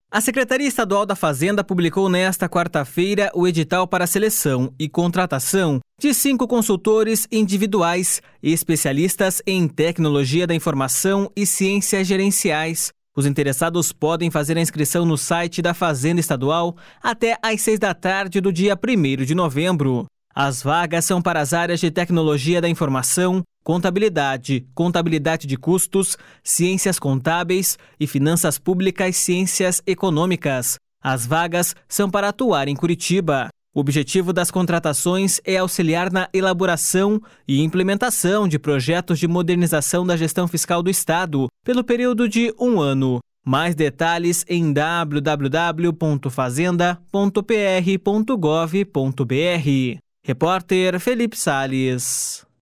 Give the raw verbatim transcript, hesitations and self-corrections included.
A Secretaria Estadual da Fazenda publicou nesta quarta-feira o edital para seleção e contratação de cinco consultores individuais e especialistas em tecnologia da informação e ciências gerenciais. Os interessados podem fazer a inscrição no site da Fazenda Estadual até às seis da tarde do dia primeiro de novembro. As vagas são para as áreas de tecnologia da informação, contabilidade, contabilidade de custos, ciências contábeis e finanças públicas, ciências econômicas. As vagas são para atuar em Curitiba. O objetivo das contratações é auxiliar na elaboração e implementação de projetos de modernização da gestão fiscal do Estado pelo período de um ano. Mais detalhes em w w w ponto fazenda ponto p r ponto gov ponto b r. Repórter Felipe Salles.